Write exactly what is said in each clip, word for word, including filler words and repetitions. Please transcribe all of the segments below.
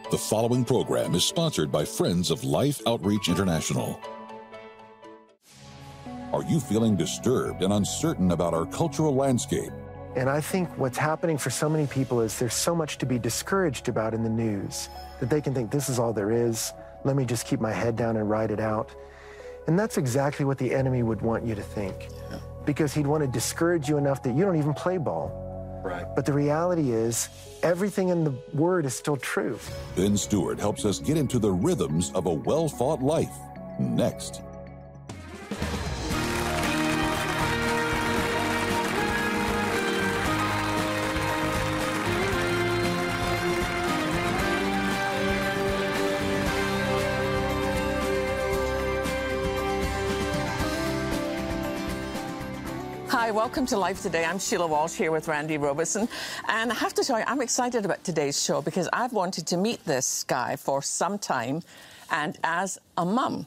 The following program is sponsored by Friends of Life Outreach International. Are you feeling disturbed and uncertain about our cultural landscape? And I think what's happening for so many people is there's so much to be discouraged about in the news that they can think this is all there is. Let me just keep my head down and ride it out. And that's exactly what the enemy would want you to think. Yeah. Because he'd want to discourage you enough that you don't even play ball. Right. But the reality is, everything in the Word is still true. Ben Stewart helps us get into the rhythms of a well-fought life. Next. Hi, welcome to Life Today. I'm Sheila Walsh here with Randy Robeson. And I have to tell you, I'm excited about today's show because I've wanted to meet this guy for some time. And as a mum,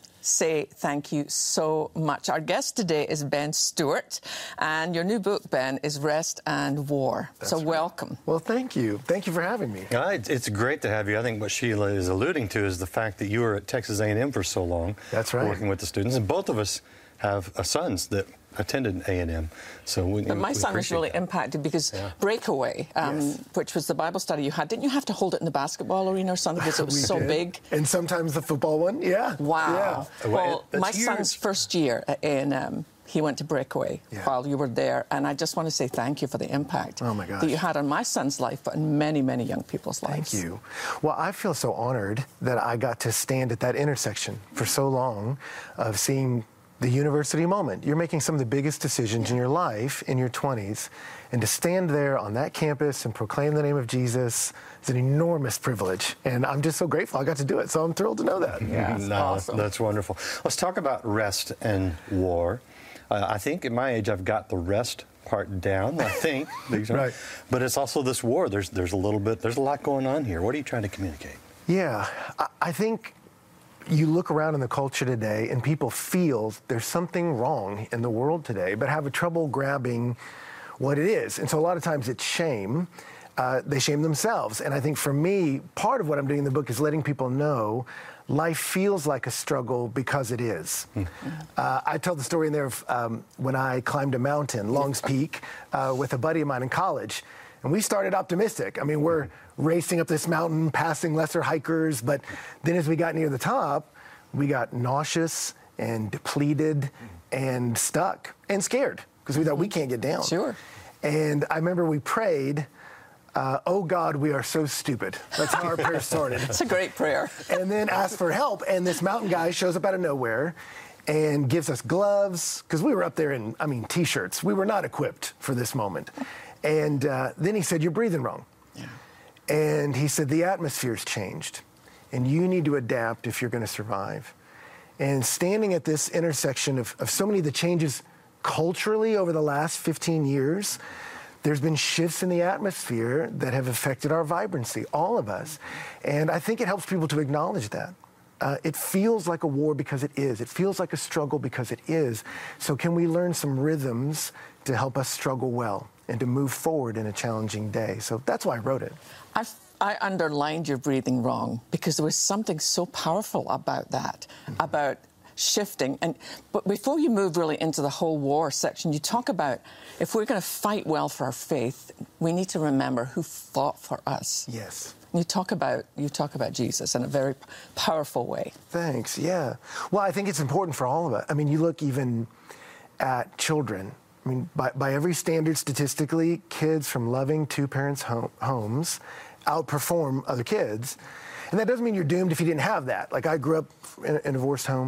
say thank you so much. Our guest today is Ben Stewart. And your new book, Ben, is Rest and War. That's so right. welcome. Well, thank you. Thank you for having me. Yeah, it's, it's great to have you. I think what Sheila is alluding to is the fact that you were at Texas A and M for so long. That's right. Working with the students. And both of us have uh, sons that attended A and M. So we, but my we son was really that. impacted because yeah. Breakaway, um, yes. which was the Bible study you had, didn't you have to hold it in the basketball arena or something because it was so did. big? And sometimes the football one, yeah. Wow. Yeah. Well, That's my huge. son's first year at A and M, he went to Breakaway Yeah. while you were there, and I just want to say thank you for the impact Oh, my gosh. that you had on my son's life, but in many, many young people's lives. Thank you. Well, I feel so honored that I got to stand at that intersection for so long of seeing the university moment. You're making some of the biggest decisions in your life in your twenties, and to stand there on that campus and proclaim the name of Jesus is an enormous privilege, and I'm just so grateful I got to do it, so I'm thrilled to know that. Yeah, no, awesome. That's wonderful. Let's talk about rest and war. Uh, I think at my age I've got the rest part down, I think. Right. But it's also this war. There's, there's a little bit, there's a lot going on here. What are you trying to communicate? Yeah, I, I think you look around in the culture today and people feel there's something wrong in the world today, but have a trouble grabbing what it is. And so a lot of times it's shame. Uh, they shame themselves. And I think for me, part of what I'm doing in the book is letting people know life feels like a struggle because it is. Mm. Uh, I tell the story in there of um, when I climbed a mountain, Long's Peak, uh, with a buddy of mine in college. And we started optimistic. I mean, we're racing up this mountain, passing lesser hikers, but then as we got near the top, we got nauseous and depleted and stuck and scared because we thought we can't get down. Sure. And I remember we prayed, uh, oh God, we are so stupid. That's how our prayer started. It's a great prayer. And then asked for help, and this mountain guy shows up out of nowhere and gives us gloves, because we were up there in, I mean, T-shirts. We were not equipped for this moment. And uh, then he said, you're breathing wrong. Yeah. And he said, the atmosphere's changed, and you need to adapt if you're going to survive. And standing at this intersection of, of so many of the changes culturally over the last fifteen years, there's been shifts in the atmosphere that have affected our vibrancy, all of us. And I think it helps people to acknowledge that. Uh, it feels like a war because it is. It feels like a struggle because it is. So can we learn some rhythms to help us struggle well and to move forward in a challenging day? So that's why I wrote it. I, I underlined your breathing wrong because there was something so powerful about that, mm-hmm. about shifting. And but before you move really into the whole war section, you talk about if we're going to fight well for our faith, we need to remember who fought for us. Yes. You talk about you talk about Jesus in a very powerful way. Thanks. Yeah. Well, I think it's important for all of us. I mean, you look even at children. I mean, by, by every standard statistically, kids from loving two-parents home, homes outperform other kids. And that doesn't mean you're doomed if you didn't have that. Like, I grew up in a, in a divorced home.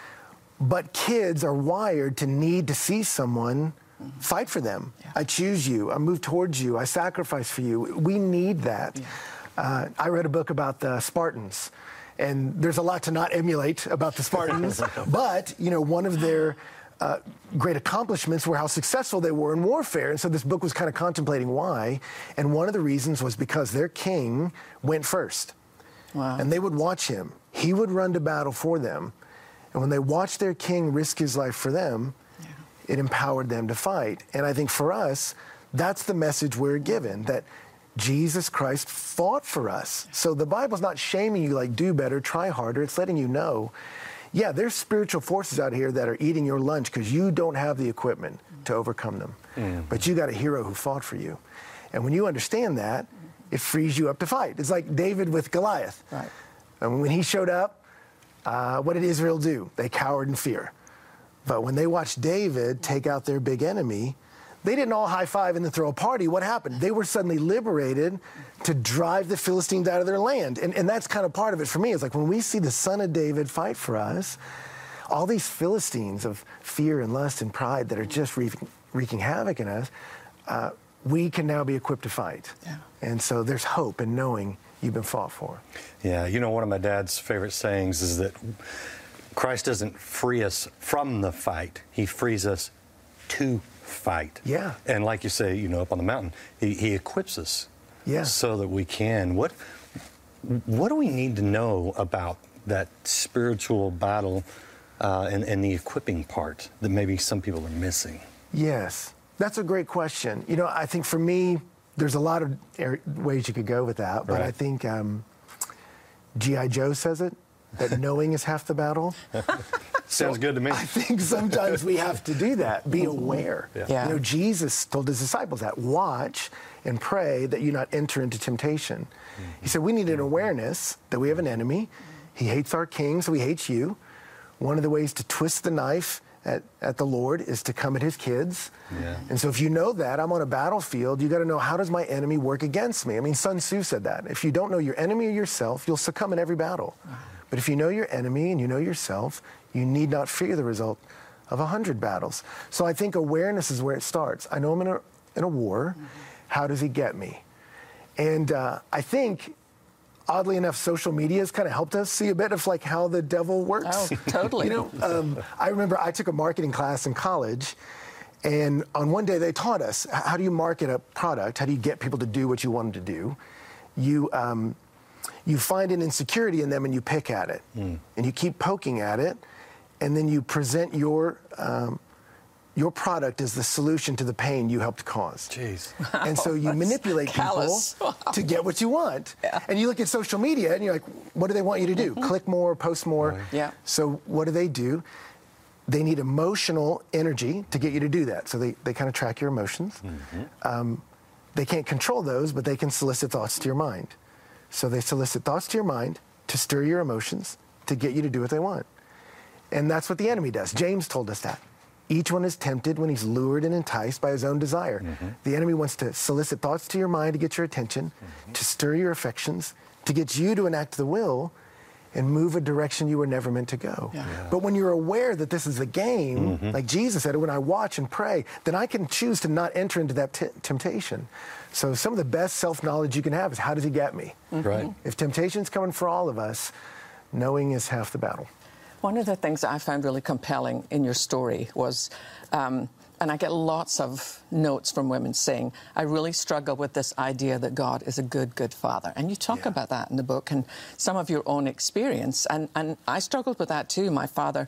But kids are wired to need to see someone mm-hmm. fight for them. Yeah. I choose you. I move towards you. I sacrifice for you. We need that. Yeah. Uh, I read a book about the Spartans. And there's a lot to not emulate about the Spartans. But, you know, one of their Uh, great accomplishments were how successful they were in warfare. And so this book was kind of contemplating why. And one of the reasons was because their king went first. Wow. And they would watch him. He would run to battle for them. And when they watched their king risk his life for them, yeah. it empowered them to fight. And I think for us, that's the message we're given, that Jesus Christ fought for us. So the Bible's not shaming you like, do better, try harder. It's letting you know, yeah, there's spiritual forces out here that are eating your lunch because you don't have the equipment to overcome them. Mm-hmm. But you got a hero who fought for you. And when you understand that, it frees you up to fight. It's like David with Goliath. Right. And when he showed up, uh, what did Israel do? They cowered in fear. But when they watched David take out their big enemy, they didn't all high-five and then throw a party. What happened? They were suddenly liberated to drive the Philistines out of their land. And, and that's kind of part of it for me. It's like when we see the son of David fight for us, all these Philistines of fear and lust and pride that are just wreaking, wreaking havoc in us, uh, we can now be equipped to fight. Yeah. And so there's hope in knowing you've been fought for. Yeah, you know, one of my dad's favorite sayings is that Christ doesn't free us from the fight. He frees us to fight. Yeah. And like you say, you know, up on the mountain, he, he equips us yeah. so that we can. What, what do we need to know about that spiritual battle uh, and, and the equipping part that maybe some people are missing? Yes, that's a great question. You know, I think for me, there's a lot of ways you could go with that, but right. I think um, G I Joe says it, that knowing is half the battle. Sounds so good to me. I think sometimes we have to do that, be aware. Yeah. Yeah. You know, Jesus told his disciples that, watch and pray that you not enter into temptation. Mm-hmm. He said we need an awareness that we have an enemy. He hates our king, so he hates you. One of the ways to twist the knife at, at the Lord is to come at his kids. Yeah. And so if you know that, I'm on a battlefield, you got to know, how does my enemy work against me? I mean, Sun Tzu said that. If you don't know your enemy or yourself, you'll succumb in every battle. Wow. But if you know your enemy and you know yourself, you need not fear the result of a hundred battles. So I think awareness is where it starts. I know I'm in a, in a war. Mm-hmm. How does he get me? And uh, I think, oddly enough, social media has kind of helped us see a bit of like how the devil works. Oh, totally. You know, um, I remember I took a marketing class in college, and on one day they taught us, how do you market a product? How do you get people to do what you want them to do? You, um, you find an insecurity in them and you pick at it. Mm. And you keep poking at it, and then you present your um, your product as the solution to the pain you helped cause. Jeez. Wow, and so you manipulate callous. people wow. to get what you want. Yeah. And you look at social media and you're like, what do they want you to do? Mm-hmm. Click more, post more. Right. Yeah. So what do they do? They need emotional energy to get you to do that. So they, they kind of track your emotions. Mm-hmm. Um, they can't control those, but they can solicit thoughts to your mind. So they solicit thoughts to your mind to stir your emotions, to get you to do what they want. And that's what the enemy does. James told us that. Each one is tempted when he's lured and enticed by his own desire. Mm-hmm. The enemy wants to solicit thoughts to your mind to get your attention, mm-hmm. to stir your affections, to get you to enact the will and move a direction you were never meant to go. Yeah. Yeah. But when you're aware that this is a game, mm-hmm. like Jesus said, when I watch and pray, then I can choose to not enter into that t- temptation. So some of the best self-knowledge you can have is, how does he get me? Mm-hmm. Right. If temptation's coming for all of us, knowing is half the battle. One of the things that I found really compelling in your story was, um, and I get lots of notes from women saying, I really struggle with this idea that God is a good, good father. And you talk yeah. about that in the book and some of your own experience. And, and I struggled with that too. My father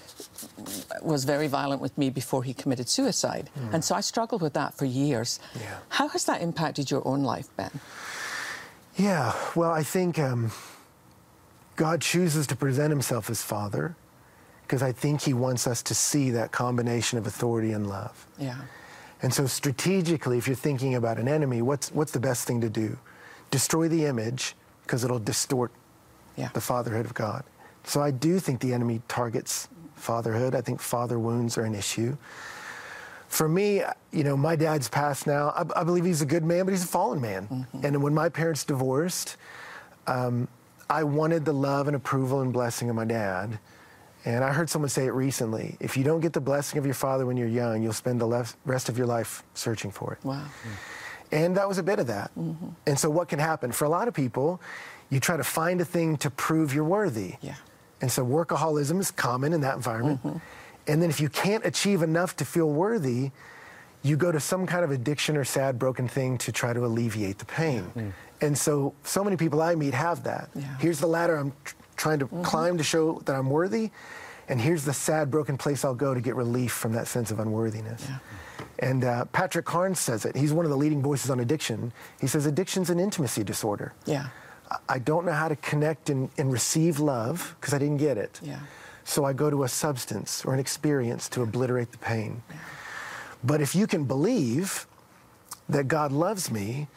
was very violent with me before he committed suicide. Mm. And so I struggled with that for years. Yeah. How has that impacted your own life, Ben? Yeah, well, I think... Um, God chooses to present himself as Father because I think he wants us to see that combination of authority and love. Yeah. And so strategically, if you're thinking about an enemy, what's what's the best thing to do? Destroy the image because it'll distort yeah. the fatherhood of God. So I do think the enemy targets fatherhood. I think father wounds are an issue. For me, you know, my dad's passed now. I, I believe he's a good man, but he's a fallen man. Mm-hmm. And when my parents divorced, um, I wanted the love and approval and blessing of my dad. And I heard someone say it recently, if you don't get the blessing of your father when you're young, you'll spend the lef- rest of your life searching for it. Wow. Mm. And that was a bit of that. Mm-hmm. And so what can happen? For a lot of people, you try to find a thing to prove you're worthy. Yeah. And so workaholism is common in that environment. Mm-hmm. And then if you can't achieve enough to feel worthy, you go to some kind of addiction or sad, broken thing to try to alleviate the pain. Mm. And so, so many people I meet have that. Yeah. Here's the ladder I'm tr- trying to mm-hmm. climb to show that I'm worthy, and here's the sad, broken place I'll go to get relief from that sense of unworthiness. Yeah. And uh, Patrick Carnes says it. He's one of the leading voices on addiction. He says addiction's an intimacy disorder. Yeah. I don't know how to connect and, and receive love because I didn't get it. Yeah. So I go to a substance or an experience to obliterate the pain. Yeah. But if you can believe that God loves me,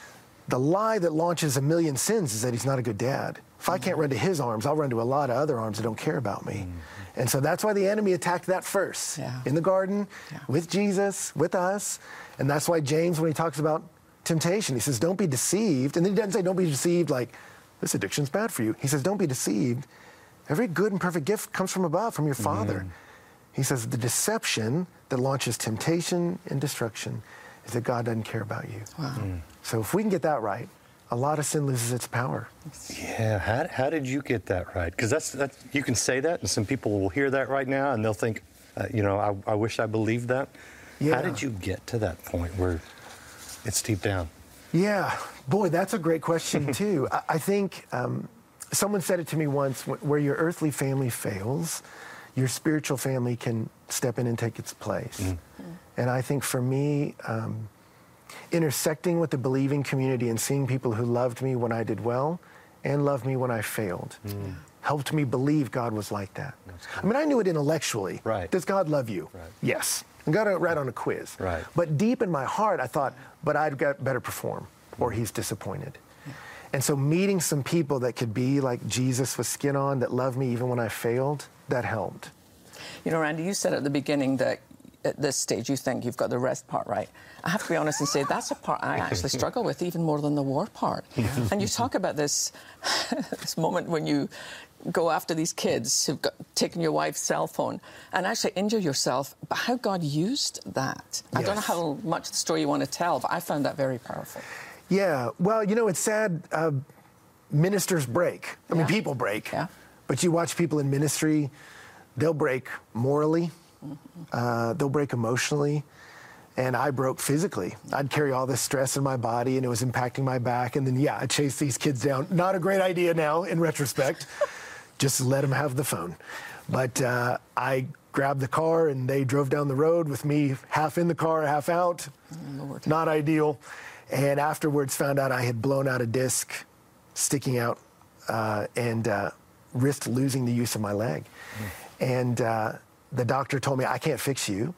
the lie that launches a million sins is that he's not a good dad. If I can't run to his arms, I'll run to a lot of other arms that don't care about me. Mm-hmm. And so that's why the enemy attacked that first. Yeah. In the garden, yeah. with Jesus, with us. And that's why James, when he talks about temptation, he says, don't be deceived. And then he doesn't say, don't be deceived like, this addiction's bad for you. He says, don't be deceived. Every good and perfect gift comes from above, from your Father. Mm. He says, the deception that launches temptation and destruction is that God doesn't care about you. Wow. Mm. So if we can get that right, a lot of sin loses its power. Yeah, how, how did you get that right? Because that's, that's, you can say that, and some people will hear that right now, and they'll think, uh, you know, I, I wish I believed that. Yeah. How did you get to that point where it's deep down? Yeah, boy, that's a great question, too. I, I think um, someone said it to me once, where your earthly family fails, your spiritual family can step in and take its place. Mm. And I think for me, um, intersecting with the believing community and seeing people who loved me when I did well and loved me when I failed mm. helped me believe God was like that. I mean, I knew it intellectually. Right. Does God love you? Right. Yes. I got it right on a quiz. Right. But deep in my heart, I thought, but I'd got better perform, or he's disappointed. Yeah. And so meeting some people that could be like Jesus with skin on, that loved me even when I failed, that helped. You know, Randy, you said at the beginning that at this stage you think you've got the rest part right. I have to be honest and say that's a part I actually struggle with even more than the war part. Yeah. And you talk about this this moment when you go after these kids who've got, taken your wife's cell phone and actually injure yourself, but how God used that. Yes. I don't know how much the story you want to tell, but I found that very powerful. Yeah, well, you know, it's sad. Uh, ministers break. I yeah. mean, people break. Yeah. But you watch people in ministry, they'll break morally. Mm-hmm. Uh, they'll break emotionally, and I broke physically. I'd carry all this stress in my body, and it was impacting my back, and then, yeah, I chased these kids down. Not a great idea now, in retrospect. Just let them have the phone. But uh, I grabbed the car, and they drove down the road with me half in the car, half out. Oh, not ideal. And afterwards found out I had blown out a disc sticking out uh, and uh, risked losing the use of my leg. Mm. And uh, the doctor told me, I can't fix you.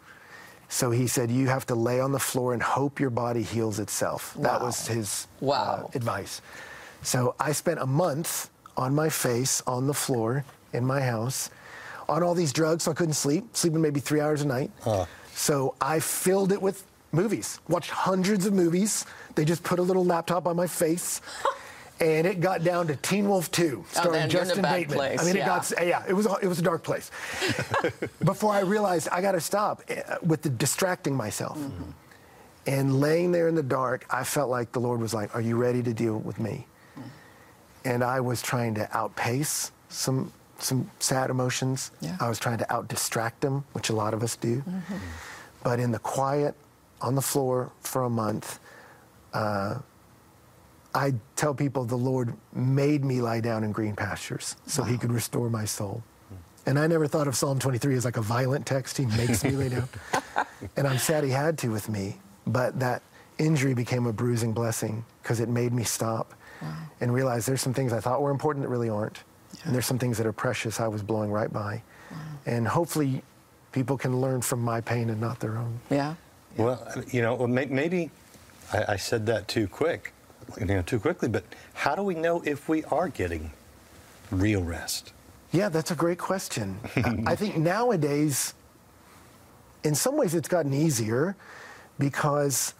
So he said, you have to lay on the floor and hope your body heals itself. Wow. That was his wow. uh, advice. So I spent a month on my face on the floor in my house on all these drugs, so I couldn't sleep, sleeping maybe three hours a night. Huh. So I filled it with movies, watched hundreds of movies. They just put a little laptop on my face. And it got down to Teen Wolf two, starring oh, Justin Bateman. Place. I mean, yeah. it got yeah, it was it was a dark place. Before I realized I got to stop with the distracting myself, mm-hmm. and laying there in the dark, I felt like the Lord was like, "Are you ready to deal with me?" Mm-hmm. And I was trying to outpace some some sad emotions. Yeah. I was trying to out distract them, which a lot of us do. Mm-hmm. But in the quiet, on the floor for a month. Uh, I tell people the Lord made me lie down in green pastures so wow. he could restore my soul. And I never thought of Psalm twenty-three as like a violent text. He makes me lay down. And I'm sad he had to with me. But that injury became a bruising blessing because it made me stop wow. and realize there's some things I thought were important that really aren't. Yeah. And there's some things that are precious I was blowing right by. Wow. And hopefully people can learn from my pain and not their own. Yeah. yeah. Well, you know, maybe I, I said that too quick. You know, too quickly, but how do we know if we are getting real rest? Yeah, that's a great question. I think nowadays, in some ways it's gotten easier because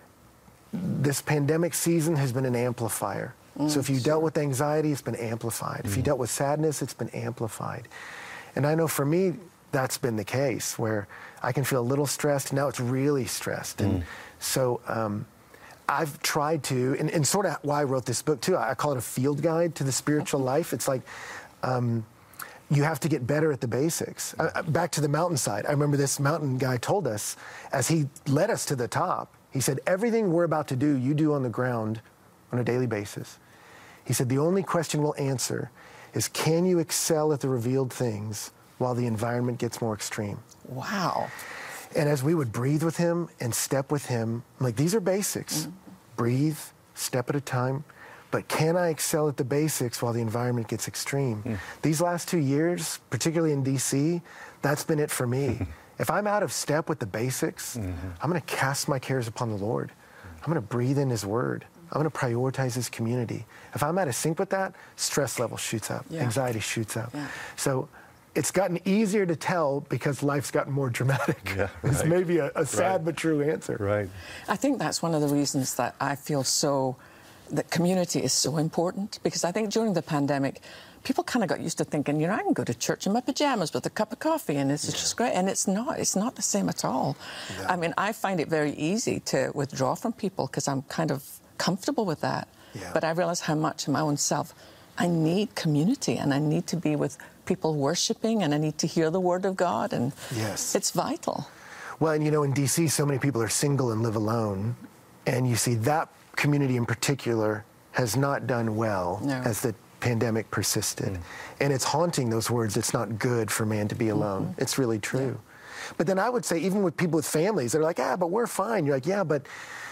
this pandemic season has been an amplifier. Mm, so if you sure. dealt with anxiety, it's been amplified. Mm. If you dealt with sadness, it's been amplified. And I know for me, that's been the case, where I can feel a little stressed, now it's really stressed. Mm. And so, um, I've tried to, and, and sort of why I wrote this book too, I call it a field guide to the spiritual life. It's like um, you have to get better at the basics. Uh, back to the mountainside, I remember this mountain guy told us, as he led us to the top, he said, everything we're about to do, you do on the ground on a daily basis. He said, the only question we'll answer is, can you excel at the revealed things while the environment gets more extreme? Wow. And as we would breathe with him and step with him, like, these are basics. Mm-hmm. Breathe, step at a time. But can I excel at the basics while the environment gets extreme? Mm. These last two years, particularly in D C, that's been it for me. If I'm out of step with the basics, mm-hmm. I'm going to cast my cares upon the Lord. I'm going to breathe in his word. I'm going to prioritize his community. If I'm out of sync with that, stress level shoots up, yeah. anxiety shoots up. Yeah. So it's gotten easier to tell because life's gotten more dramatic. Yeah, right. It's maybe a, a sad right. but true answer. Right. I think that's one of the reasons that I feel so, that community is so important, because I think during the pandemic, people kind of got used to thinking, you know, I can go to church in my pajamas with a cup of coffee and it's yeah. just great. And it's not. It's not the same at all. Yeah. I mean, I find it very easy to withdraw from people because I'm kind of comfortable with that. Yeah. But I realize how much in my own self I need community, and I need to be with people worshiping, and I need to hear the word of God, and yes. it's vital. Well, and you know, in D C, so many people are single and live alone, and you see that community in particular has not done well no. as the pandemic persisted. Mm. And it's haunting, those words, it's not good for man to be alone. Mm-hmm. It's really true. Yeah. But then I would say, even with people with families, they're like, ah, but we're fine. You're like, yeah, but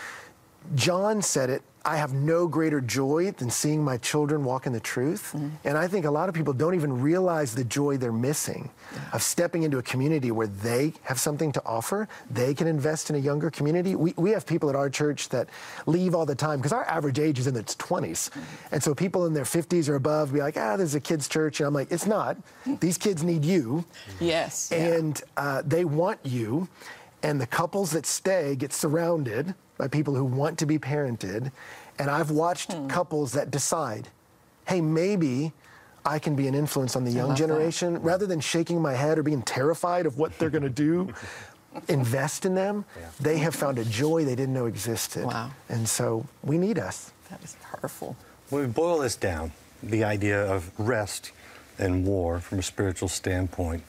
John said it, I have no greater joy than seeing my children walk in the truth. Mm-hmm. And I think a lot of people don't even realize the joy they're missing yeah. of stepping into a community where they have something to offer. They can invest in a younger community. We, we have people at our church that leave all the time because our average age is in its twenties. Mm-hmm. And so people in their fifties or above be like, ah, there's a kid's church. And I'm like, it's not. These kids need you. Yes. And yeah. uh, they want you. And the couples that stay get surrounded by people who want to be parented. And I've watched hmm. couples that decide, hey, maybe I can be an influence on the young generation. That. Rather than shaking my head or being terrified of what they're going to do, invest in them. Yeah. They have found a joy they didn't know existed. Wow. And so we need us. That is powerful. When we boil this down, the idea of rest and war from a spiritual standpoint,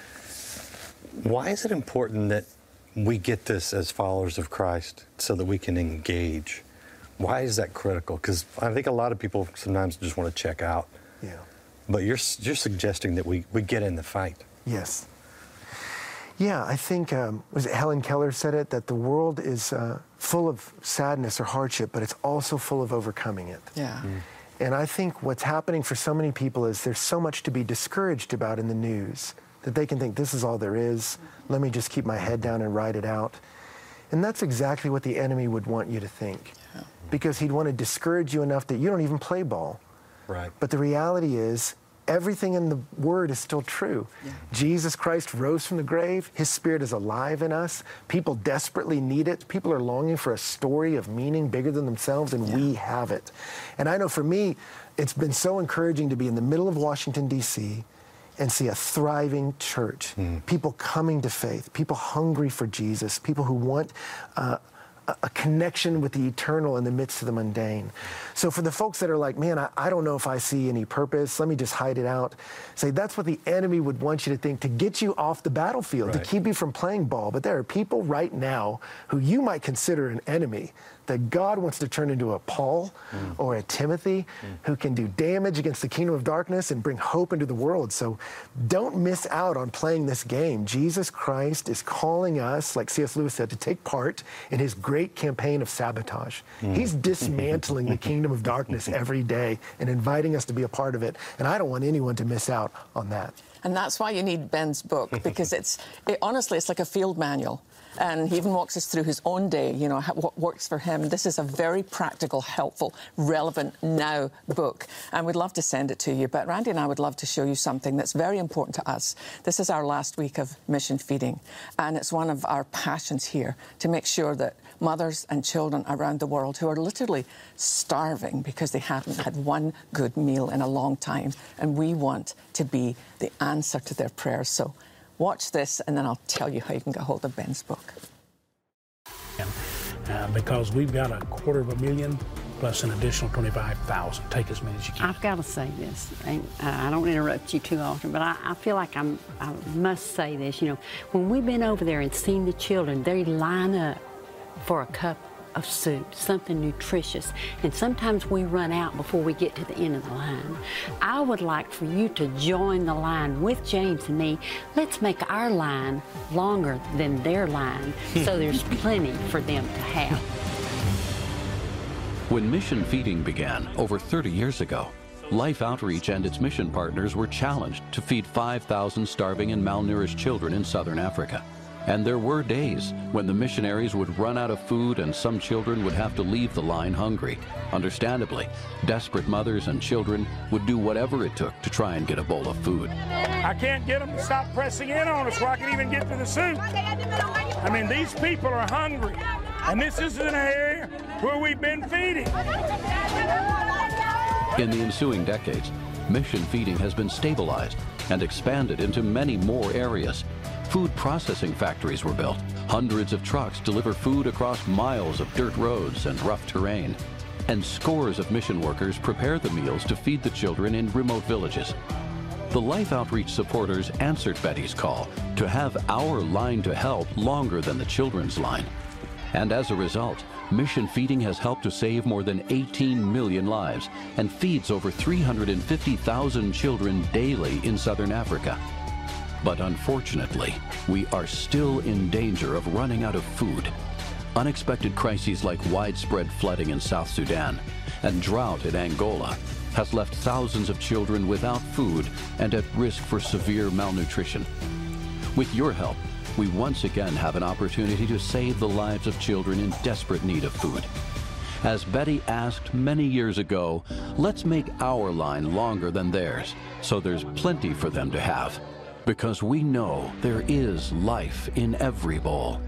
why is it important that we get this as followers of Christ so that we can engage? Why is that critical? Because I think a lot of people sometimes just want to check out. Yeah. But you're you're suggesting that we, we get in the fight. Yes. Yeah, I think, um, was it Helen Keller said it, that the world is uh, full of sadness or hardship, but it's also full of overcoming it. Yeah. Mm. And I think what's happening for so many people is there's so much to be discouraged about in the news that they can think, this is all there is. Let me just keep my head down and ride it out. And that's exactly what the enemy would want you to think. Yeah. Because he'd want to discourage you enough that you don't even play ball. Right. But the reality is, everything in the Word is still true. Yeah. Jesus Christ rose from the grave. His Spirit is alive in us. People desperately need it. People are longing for a story of meaning bigger than themselves, and yeah. we have it. And I know for me, it's been so encouraging to be in the middle of Washington, D C, and see a thriving church, mm. people coming to faith, people hungry for Jesus, people who want uh, a connection with the eternal in the midst of the mundane. So for the folks that are like, man, I, I don't know if I see any purpose, let me just hide it out, say that's what the enemy would want you to think, to get you off the battlefield, right. to keep you from playing ball. But there are people right now who you might consider an enemy that God wants to turn into a Paul mm. or a Timothy mm. who can do damage against the kingdom of darkness and bring hope into the world. So don't miss out on playing this game. Jesus Christ is calling us, like C S Lewis said, to take part in his great campaign of sabotage. Mm. He's dismantling the kingdom of darkness every day and inviting us to be a part of it. And I don't want anyone to miss out on that. And that's why you need Ben's book, because it's, it, honestly, it's like a field manual. And he even walks us through his own day, you know, what works for him. This is a very practical, helpful, relevant now book. And we'd love to send it to you. But Randy and I would love to show you something that's very important to us. This is our last week of mission feeding. And it's one of our passions here to make sure that mothers and children around the world who are literally starving because they haven't had one good meal in a long time. And we want to be the answer to their prayers. So watch this, and then I'll tell you how you can get hold of Ben's book. Uh, because we've got a quarter of a million plus an additional twenty-five thousand. Take as many as you can. I've got to say this, and uh, I don't interrupt you too often, but I, I feel like I'm, I must say this. You know, when we've been over there and seen the children, they line up for a cup of soup, something nutritious, and sometimes we run out before we get to the end of the line. I would like for you to join the line with James and me. Let's make our line longer than their line so there's plenty for them to have. When mission feeding began over thirty years ago, Life Outreach and its mission partners were challenged to feed five thousand starving and malnourished children in southern Africa. And there were days when the missionaries would run out of food and some children would have to leave the line hungry. Understandably, desperate mothers and children would do whatever it took to try and get a bowl of food. I can't get them to stop pressing in on us where I can even get to the soup. I mean, these people are hungry, and this isn't an area where we've been feeding. In the ensuing decades, mission feeding has been stabilized and expanded into many more areas. Food processing factories were built. Hundreds of trucks deliver food across miles of dirt roads and rough terrain. And scores of mission workers prepare the meals to feed the children in remote villages. The Life Outreach supporters answered Betty's call to have our line to help longer than the children's line. And as a result, mission feeding has helped to save more than eighteen million lives and feeds over three hundred fifty thousand children daily in southern Africa. But unfortunately, we are still in danger of running out of food. Unexpected crises like widespread flooding in South Sudan and drought in Angola has left thousands of children without food and at risk for severe malnutrition. With your help, we once again have an opportunity to save the lives of children in desperate need of food. As Betty asked many years ago, let's make our line longer than theirs so there's plenty for them to have. Because we know there is life in every bowl.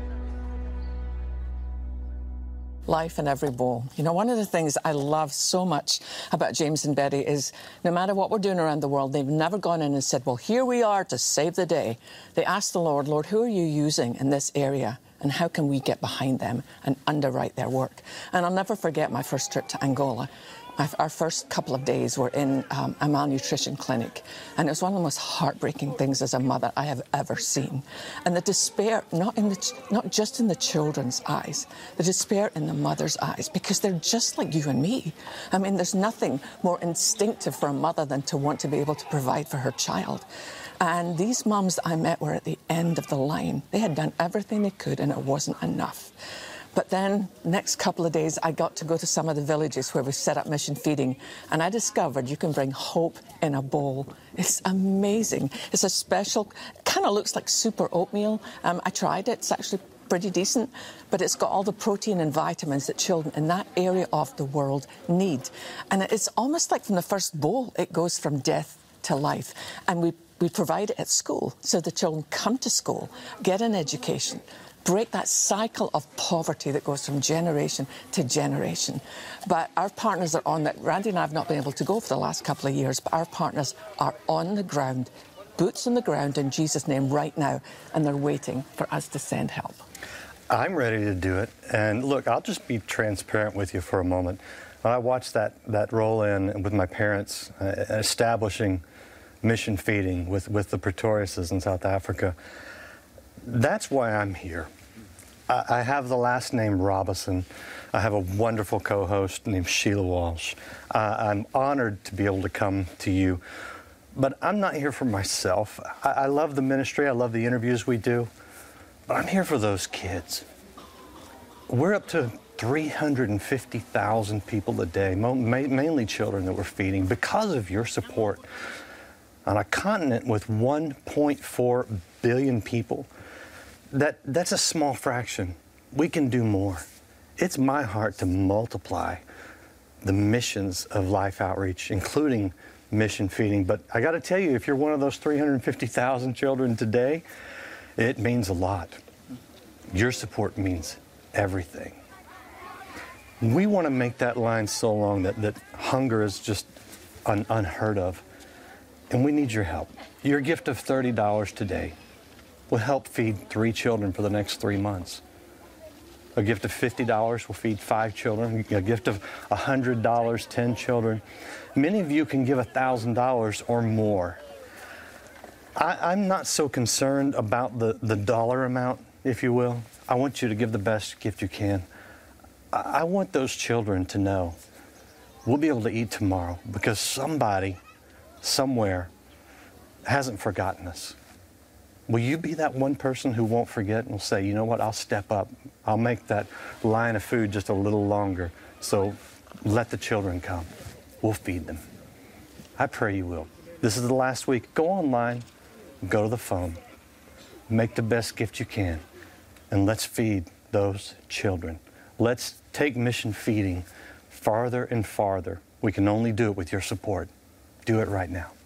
Life in every bowl. You know, one of the things I love so much about James and Betty is no matter what we're doing around the world, they've never gone in and said, well, here we are to save the day. They asked the Lord, Lord, who are you using in this area? And how can we get behind them and underwrite their work? And I'll never forget my first trip to Angola. Our first couple of days were in um, a malnutrition clinic, and it was one of the most heartbreaking things as a mother I have ever seen. And the despair, not in the, not just in the children's eyes, the despair in the mother's eyes, because they're just like you and me. I mean, there's nothing more instinctive for a mother than to want to be able to provide for her child. And these mums I met were at the end of the line. They had done everything they could, and it wasn't enough. But then, next couple of days, I got to go to some of the villages where we set up mission feeding, and I discovered you can bring hope in a bowl. It's amazing. It's a special, it kind of looks like super oatmeal. Um, I tried it. It's actually pretty decent, but it's got all the protein and vitamins that children in that area of the world need. And it's almost like from the first bowl, it goes from death to life. And we, we provide it at school, so the children come to school, get an education, break that cycle of poverty that goes from generation to generation. But our partners are on that. Randy and I have not been able to go for the last couple of years, but our partners are on the ground, boots on the ground in Jesus' name right now, and they're waiting for us to send help. I'm ready to do it. And look, I'll just be transparent with you for a moment. When I watched that, that roll in with my parents, uh, establishing mission feeding with, with the Pretoriuses in South Africa, that's why I'm here. I have the last name Robison. I have a wonderful co-host named Sheila Walsh. Uh, I'm honored to be able to come to you. But I'm not here for myself. I, I love the ministry. I love the interviews we do. But I'm here for those kids. We're up to three hundred fifty thousand people a day, mo- ma- mainly children that we're feeding, because of your support. On a continent with one point four billion people, That, that's a small fraction. We can do more. It's my heart to multiply the missions of Life Outreach, including mission feeding. But I got to tell you, if you're one of those three hundred fifty thousand children today, it means a lot. Your support means everything. We want to make that line so long that, that hunger is just un, unheard of. And we need your help. Your gift of thirty dollars today will help feed three children for the next three months. A gift of fifty dollars will feed five children. A gift of one hundred dollars, ten children. Many of you can give one thousand dollars or more. I, I'm not so concerned about the, the dollar amount, if you will. I want you to give the best gift you can. I want those children to know we'll be able to eat tomorrow because somebody, somewhere, hasn't forgotten us. Will you be that one person who won't forget and will say, you know what, I'll step up. I'll make that line of food just a little longer. So let the children come. We'll feed them. I pray you will. This is the last week. Go online, go to the phone, make the best gift you can, and let's feed those children. Let's take mission feeding farther and farther. We can only do it with your support. Do it right now.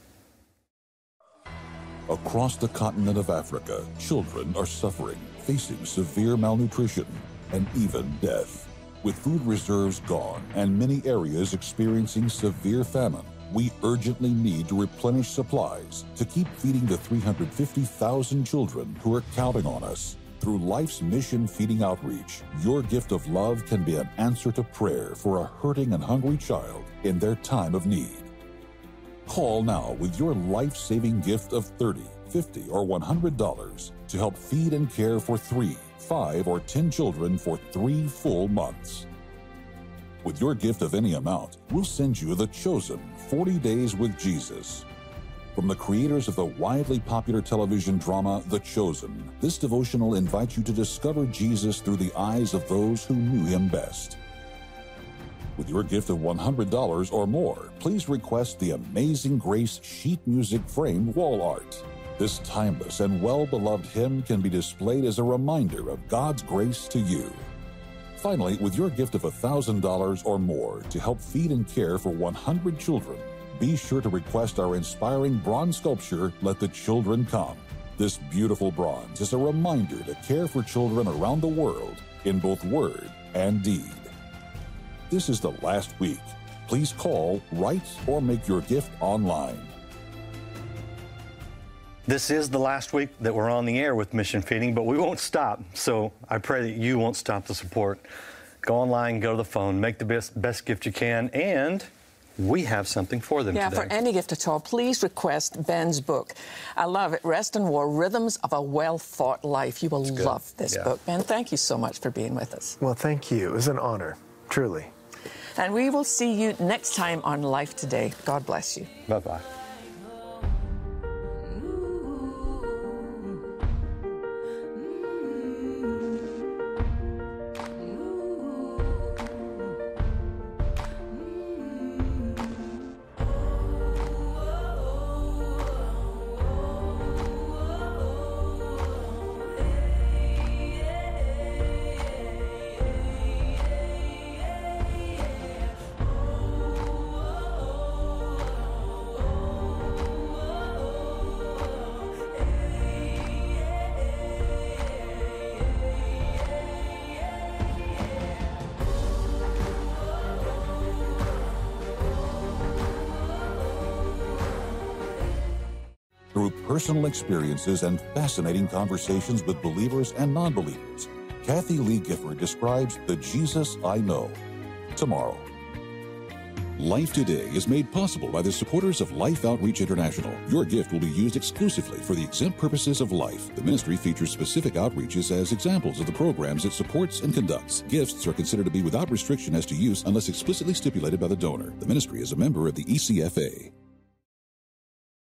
Across the continent of Africa, children are suffering, facing severe malnutrition and even death. With food reserves gone and many areas experiencing severe famine, we urgently need to replenish supplies to keep feeding the three hundred fifty thousand children who are counting on us. Through Life's Mission Feeding Outreach, your gift of love can be an answer to prayer for a hurting and hungry child in their time of need. Call now with your life-saving gift of thirty dollars, fifty dollars, or one hundred dollars to help feed and care for three, five, or ten children for three full months. With your gift of any amount, we'll send you The Chosen, forty days with Jesus. From the creators of the widely popular television drama, The Chosen, this devotional invites you to discover Jesus through the eyes of those who knew him best. With your gift of one hundred dollars or more, please request the Amazing Grace sheet music framed wall art. This timeless and well-beloved hymn can be displayed as a reminder of God's grace to you. Finally, with your gift of one thousand dollars or more to help feed and care for one hundred children, be sure to request our inspiring bronze sculpture, Let the Children Come. This beautiful bronze is a reminder to care for children around the world in both word and deed. This is the last week. Please call, write, or make your gift online. This is the last week that we're on the air with Mission Feeding, but we won't stop. So I pray that you won't stop the support. Go online, go to the phone, make the best, best gift you can, and we have something for them yeah, today. Yeah, for any gift at all, please request Ben's book. I love it, Rest and War, Rhythms of a Well-Fought Life. You will love this yeah. book. Ben, thank you so much for being with us. Well, thank you. It was an honor, truly. And we will see you next time on Life Today. God bless you. Bye-bye. Through personal experiences and fascinating conversations with believers and non-believers, Kathy Lee Gifford describes the Jesus I Know. Tomorrow. Life Today is made possible by the supporters of Life Outreach International. Your gift will be used exclusively for the exempt purposes of life. The ministry features specific outreaches as examples of the programs it supports and conducts. Gifts are considered to be without restriction as to use unless explicitly stipulated by the donor. The ministry is a member of the E C F A.